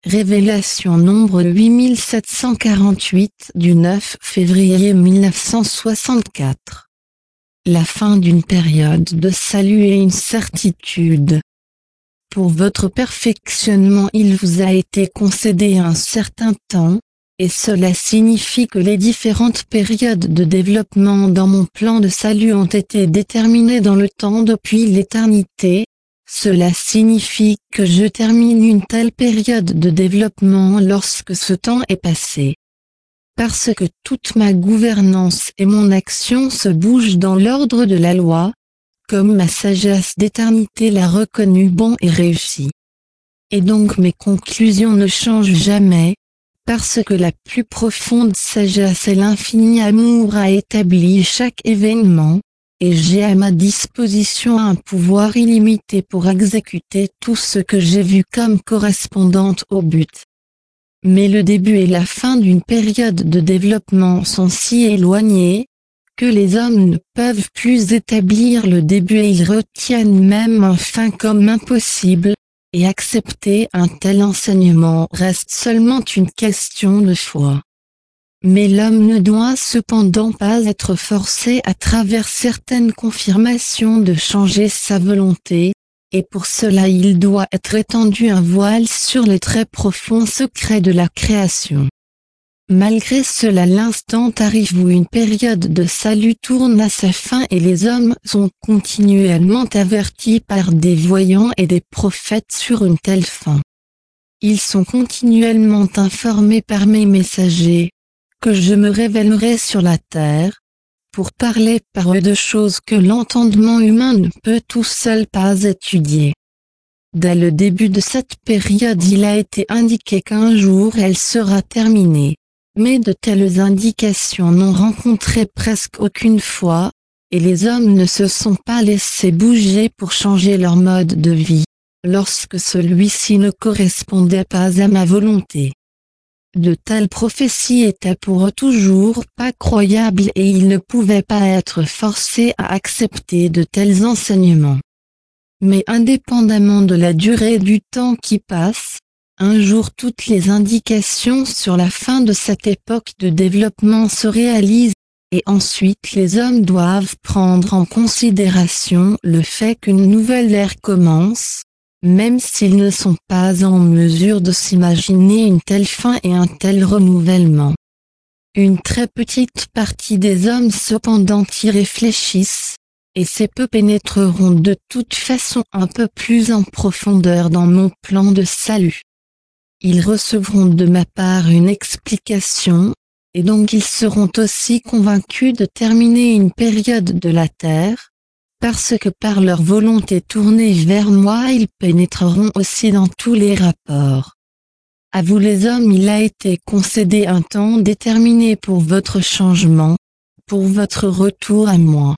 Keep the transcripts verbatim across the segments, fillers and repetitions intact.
Révélation nombre huit mille sept cent quarante-huit du neuf février mille neuf cent soixante-quatre. La fin d'une période de salut et une certitude. Pour votre perfectionnement il vous a été concédé un certain temps, et cela signifie que les différentes périodes de développement dans mon plan de salut ont été déterminées dans le temps depuis l'éternité. Cela signifie que je termine une telle période de développement lorsque ce temps est passé. Parce que toute ma gouvernance et mon action se bougent dans l'ordre de la loi, comme ma sagesse d'éternité l'a reconnu bon et réussi. Et donc mes conclusions ne changent jamais, parce que la plus profonde sagesse et l'infini amour a établi chaque événement, et j'ai à ma disposition un pouvoir illimité pour exécuter tout ce que j'ai vu comme correspondante au but. Mais le début et la fin d'une période de développement sont si éloignés, que les hommes ne peuvent plus établir le début et ils retiennent même un fin comme impossible, et accepter un tel enseignement reste seulement une question de foi. Mais l'homme ne doit cependant pas être forcé à travers certaines confirmations de changer sa volonté, et pour cela il doit être étendu un voile sur les très profonds secrets de la création. Malgré cela l'instant arrive où une période de salut tourne à sa fin et les hommes sont continuellement avertis par des voyants et des prophètes sur une telle fin. Ils sont continuellement informés par mes messagers, que je me révélerai sur la terre, pour parler par eux de choses que l'entendement humain ne peut tout seul pas étudier. Dès le début de cette période il a été indiqué qu'un jour elle sera terminée, mais de telles indications n'ont rencontré presque aucune fois, et les hommes ne se sont pas laissés bouger pour changer leur mode de vie, lorsque celui-ci ne correspondait pas à ma volonté. De telles prophéties étaient pour eux toujours pas croyables et ils ne pouvaient pas être forcés à accepter de tels enseignements. Mais indépendamment de la durée du temps qui passe, un jour toutes les indications sur la fin de cette époque de développement se réalisent, et ensuite les hommes doivent prendre en considération le fait qu'une nouvelle ère commence, même s'ils ne sont pas en mesure de s'imaginer une telle fin et un tel renouvellement. Une très petite partie des hommes cependant y réfléchissent, et ces peu pénétreront de toute façon un peu plus en profondeur dans mon plan de salut. Ils recevront de ma part une explication, et donc ils seront aussi convaincus de terminer une période de la terre, parce que par leur volonté tournée vers moi ils pénétreront aussi dans tous les rapports. À vous les hommes il a été concédé un temps déterminé pour votre changement, pour votre retour à moi.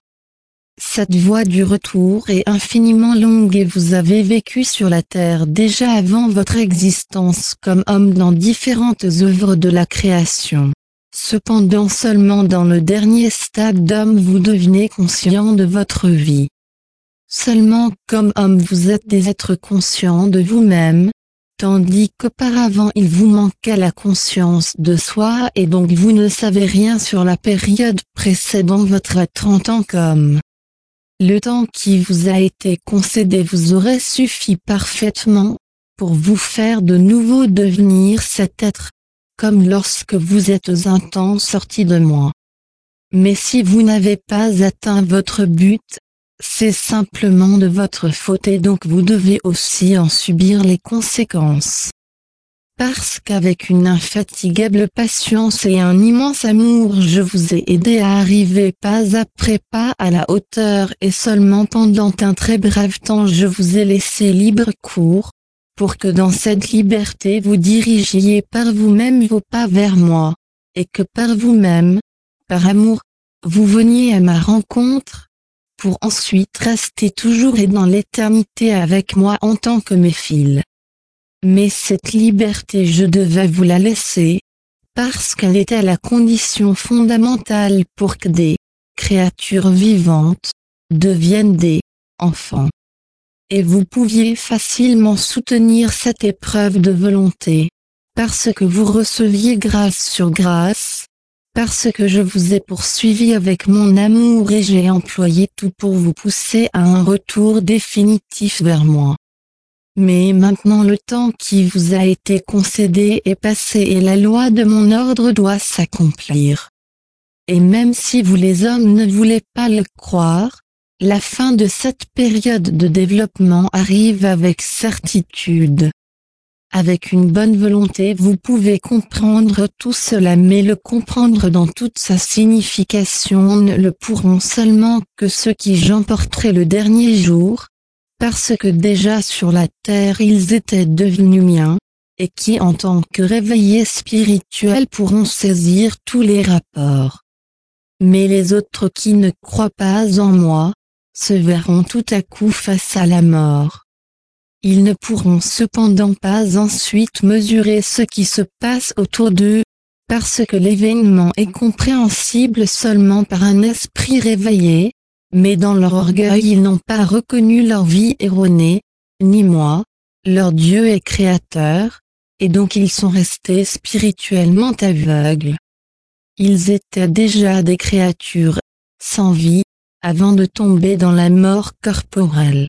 Cette voie du retour est infiniment longue et vous avez vécu sur la terre déjà avant votre existence comme homme dans différentes œuvres de la création. Cependant seulement dans le dernier stade d'homme vous devenez conscient de votre vie. Seulement comme homme vous êtes des êtres conscients de vous-même, tandis qu'auparavant il vous manquait la conscience de soi et donc vous ne savez rien sur la période précédant votre être en tant qu'homme. Le temps qui vous a été concédé vous aurait suffi parfaitement, pour vous faire de nouveau devenir cet être, comme lorsque vous êtes un temps sorti de moi. Mais si vous n'avez pas atteint votre but, c'est simplement de votre faute et donc vous devez aussi en subir les conséquences. Parce qu'avec une infatigable patience et un immense amour je vous ai aidé à arriver pas après pas à la hauteur et seulement pendant un très bref temps je vous ai laissé libre cours, pour que dans cette liberté vous dirigiez par vous-même vos pas vers moi, et que par vous-même, par amour, vous veniez à ma rencontre, pour ensuite rester toujours et dans l'éternité avec moi en tant que mes fils. Mais cette liberté je devais vous la laisser, parce qu'elle était la condition fondamentale pour que des créatures vivantes deviennent des enfants. Et vous pouviez facilement soutenir cette épreuve de volonté, parce que vous receviez grâce sur grâce, parce que je vous ai poursuivi avec mon amour et j'ai employé tout pour vous pousser à un retour définitif vers moi. Mais maintenant le temps qui vous a été concédé est passé et la loi de mon ordre doit s'accomplir. Et même si vous les hommes ne voulez pas le croire, la fin de cette période de développement arrive avec certitude. Avec une bonne volonté vous pouvez comprendre tout cela, mais le comprendre dans toute sa signification ne le pourront seulement que ceux qui j'emporterai le dernier jour, parce que déjà sur la terre ils étaient devenus miens, et qui en tant que réveillés spirituels pourront saisir tous les rapports. Mais les autres qui ne croient pas en moi, se verront tout à coup face à la mort. Ils ne pourront cependant pas ensuite mesurer ce qui se passe autour d'eux, parce que l'événement est compréhensible seulement par un esprit réveillé, mais dans leur orgueil ils n'ont pas reconnu leur vie erronée, ni moi, leur Dieu et Créateur, et donc ils sont restés spirituellement aveugles. Ils étaient déjà des créatures, sans vie, avant de tomber dans la mort corporelle.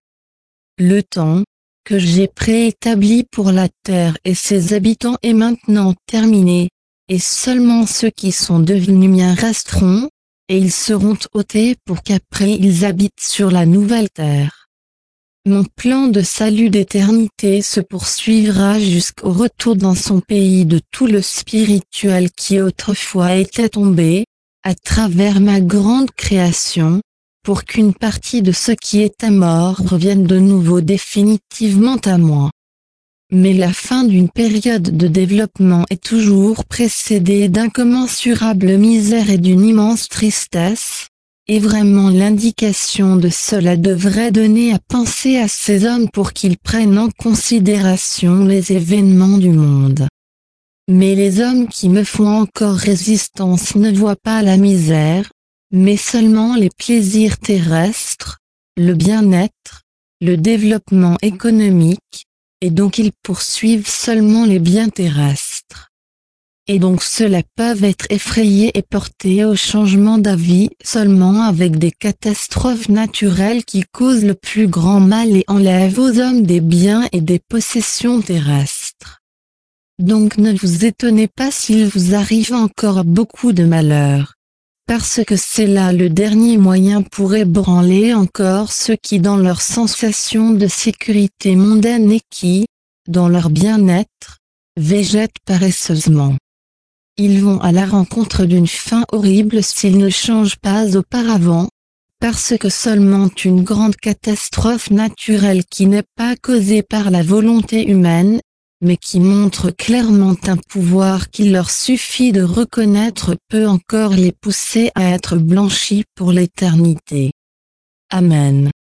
Le temps, que j'ai préétabli pour la terre et ses habitants est maintenant terminé, et seulement ceux qui sont devenus miens resteront, et ils seront ôtés pour qu'après ils habitent sur la nouvelle terre. Mon plan de salut d'éternité se poursuivra jusqu'au retour dans son pays de tout le spirituel qui autrefois était tombé, à travers ma grande création, pour qu'une partie de ce qui est à mort revienne de nouveau définitivement à moi. Mais la fin d'une période de développement est toujours précédée d'incommensurables misères et d'une immense tristesse, et vraiment l'indication de cela devrait donner à penser à ces hommes pour qu'ils prennent en considération les événements du monde. Mais les hommes qui me font encore résistance ne voient pas la misère, mais seulement les plaisirs terrestres, le bien-être, le développement économique, et donc ils poursuivent seulement les biens terrestres. Et donc ceux-là peuvent être effrayés et portés au changement d'avis seulement avec des catastrophes naturelles qui causent le plus grand mal et enlèvent aux hommes des biens et des possessions terrestres. Donc ne vous étonnez pas s'il vous arrive encore beaucoup de malheurs, parce que c'est là le dernier moyen pour ébranler encore ceux qui dans leur sensation de sécurité mondaine et qui, dans leur bien-être, végètent paresseusement. Ils vont à la rencontre d'une fin horrible s'ils ne changent pas auparavant, parce que seulement une grande catastrophe naturelle qui n'est pas causée par la volonté humaine, mais qui montre clairement un pouvoir qu'il leur suffit de reconnaître peut encore les pousser à être blanchis pour l'éternité. Amen.